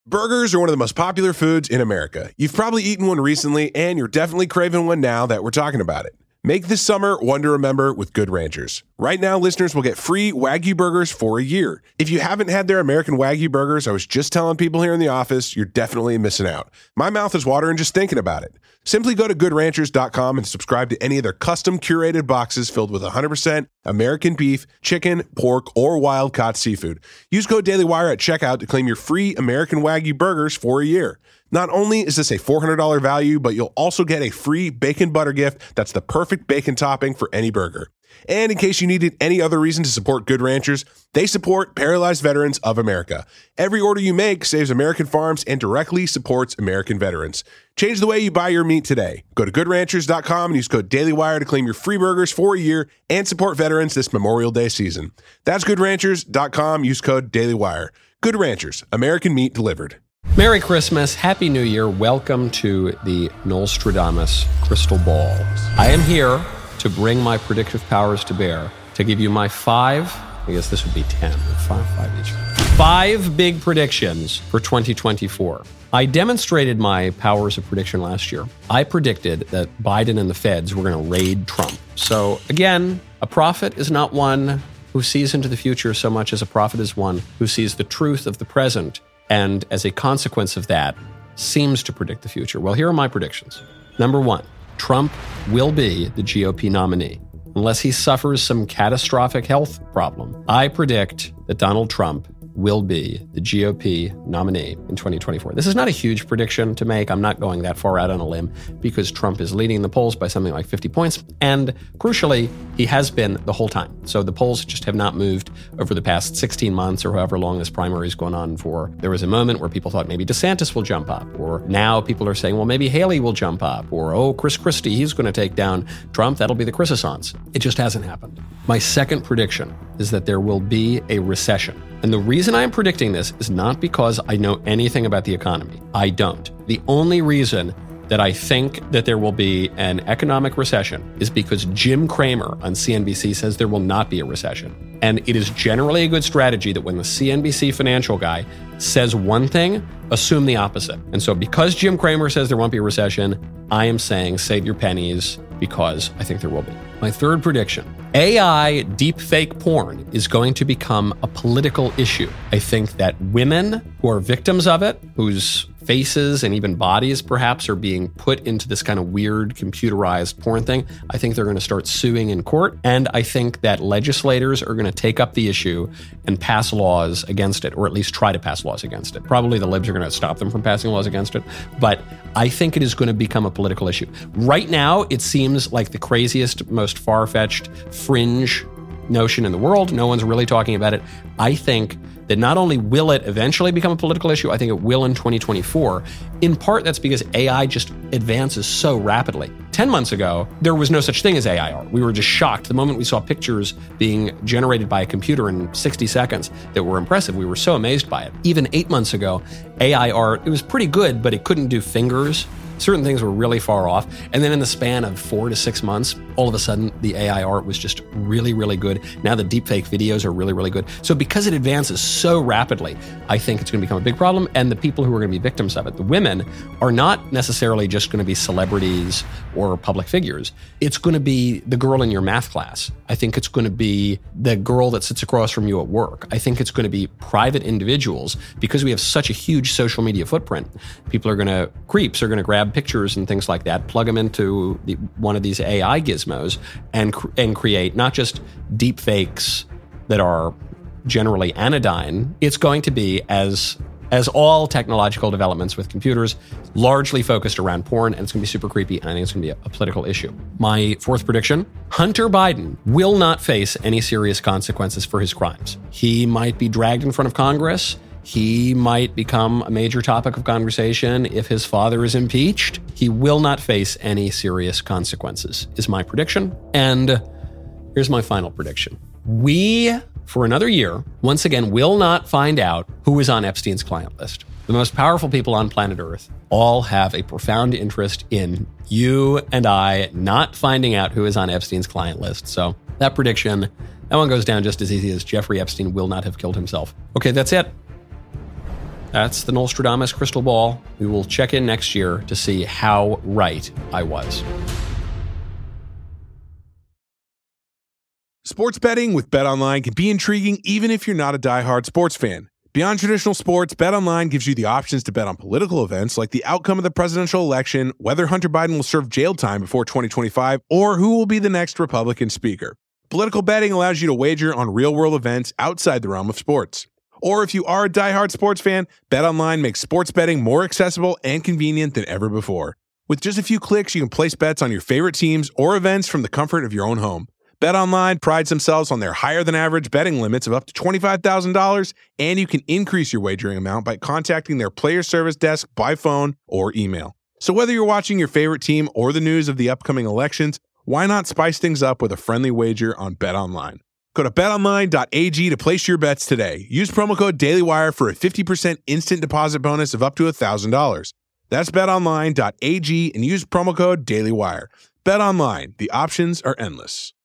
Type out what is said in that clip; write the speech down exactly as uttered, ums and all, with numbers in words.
Burgers are one of the most popular foods in America. You've probably eaten one recently, and you're definitely craving one now that we're talking about it. Make this summer one to remember with Good Ranchers. Right now, listeners will get free Wagyu burgers for a year. If you haven't had their American Wagyu burgers, I was just telling people here in the office, you're definitely missing out. My mouth is watering just thinking about it. Simply go to good ranchers dot com and subscribe to any of their custom curated boxes filled with one hundred percent American beef, chicken, pork, or wild-caught seafood. Use code DailyWire at checkout to claim your free American Wagyu burgers for a year. Not only is this a four hundred dollars value, but you'll also get a free bacon butter gift that's the perfect bacon topping for any burger. And in case you needed any other reason to support Good Ranchers, they support Paralyzed Veterans of America. Every order you make saves American farms and directly supports American veterans. Change the way you buy your meat today. Go to good ranchers dot com and use code DailyWire to claim your free burgers for a year and support veterans this Memorial Day season. That's good ranchers dot com. Use code DailyWire. Good Ranchers, American meat delivered. Merry Christmas, Happy New Year. Welcome to the Nostradamus Crystal Ball. I am here to bring my predictive powers to bear, to give you my five, I guess this would be ten, five, five each. Five big predictions for twenty twenty-four. I demonstrated my powers of prediction last year. I predicted that Biden and the feds were going to raid Trump. So again, a prophet is not one who sees into the future so much as a prophet is one who sees the truth of the present and as a consequence of that, seems to predict the future. Well, here are my predictions. Number one, Trump will be the G O P nominee unless he suffers some catastrophic health problem. I predict that Donald Trump will be the G O P nominee in twenty twenty-four. This is not a huge prediction to make. I'm not going that far out on a limb because Trump is leading the polls by something like fifty points. And crucially, he has been the whole time. So the polls just have not moved over the past sixteen months or however long this primary is going on for. There was a moment where people thought maybe DeSantis will jump up, or now people are saying, well, maybe Haley will jump up, or, oh, Chris Christie, he's going to take down Trump. That'll be the Chrisissance. It just hasn't happened. My second prediction is that there will be a recession. And the reason I'm predicting this is not because I know anything about the economy. I don't. The only reason that I think that there will be an economic recession is because Jim Cramer on C N B C says there will not be a recession. And it is generally a good strategy that when the C N B C financial guy says one thing, assume the opposite. And so because Jim Cramer says there won't be a recession, I am saying save your pennies because I think there will be. My third prediction, A I deepfake porn is going to become a political issue. I think that women who are victims of it, whose faces and even bodies perhaps are being put into this kind of weird computerized porn thing, I think they're going to start suing in court. And I think that legislators are going to take up the issue and pass laws against it, or at least try to pass laws against it. Probably the libs are going to stop them from passing laws against it. But I think it is going to become a political issue. Right now, it seems like the craziest, most far-fetched fringe notion in the world. No one's really talking about it. I think that not only will it eventually become a political issue, I think it will in twenty twenty-four. In part, that's because A I just advances so rapidly. Ten months ago, there was no such thing as A I art. We were just shocked. The moment we saw pictures being generated by a computer in sixty seconds that were impressive, we were so amazed by it. Even eight months ago, A I art, it was pretty good, but it couldn't do fingers. Certain things were really far off. And then in the span of four to six months, all of a sudden, the A I art was just really, really good. Now the deepfake videos are really, really good. So because it advances so rapidly, I think it's going to become a big problem. And the people who are going to be victims of it, the women, are not necessarily just going to be celebrities or public figures. It's going to be the girl in your math class. I think it's going to be the girl that sits across from you at work. I think it's going to be private individuals because we have such a huge social media footprint. People are going to, creeps are going to grab pictures and things like that, plug them into the, one of these A I gizmos and and create not just deep fakes that are generally anodyne. It's going to be, as as all technological developments with computers, largely focused around porn, and it's going to be super creepy. I think it's going to be a, a political issue. My fourth prediction, Hunter Biden will not face any serious consequences for his crimes. He might be dragged in front of Congress. He might become a major topic of conversation if his father is impeached. He will not face any serious consequences, is my prediction. And here's my final prediction. We, for another year, once again, will not find out who is on Epstein's client list. The most powerful people on planet Earth all have a profound interest in you and I not finding out who is on Epstein's client list. So that prediction, that one goes down just as easy as Jeffrey Epstein will not have killed himself. Okay, that's it. That's the Nostradamus crystal ball. We will check in next year to see how right I was. Sports betting with BetOnline can be intriguing even if you're not a diehard sports fan. Beyond traditional sports, BetOnline gives you the options to bet on political events like the outcome of the presidential election, whether Hunter Biden will serve jail time before twenty twenty-five, or who will be the next Republican speaker. Political betting allows you to wager on real-world events outside the realm of sports. Or if you are a diehard sports fan, BetOnline makes sports betting more accessible and convenient than ever before. With just a few clicks, you can place bets on your favorite teams or events from the comfort of your own home. BetOnline prides themselves on their higher-than-average betting limits of up to twenty-five thousand dollars, and you can increase your wagering amount by contacting their player service desk by phone or email. So whether you're watching your favorite team or the news of the upcoming elections, why not spice things up with a friendly wager on BetOnline? Go to bet online dot a g to place your bets today. Use promo code DailyWire for a fifty percent instant deposit bonus of up to one thousand dollars. That's bet online dot a g and use promo code DailyWire. BetOnline, the options are endless.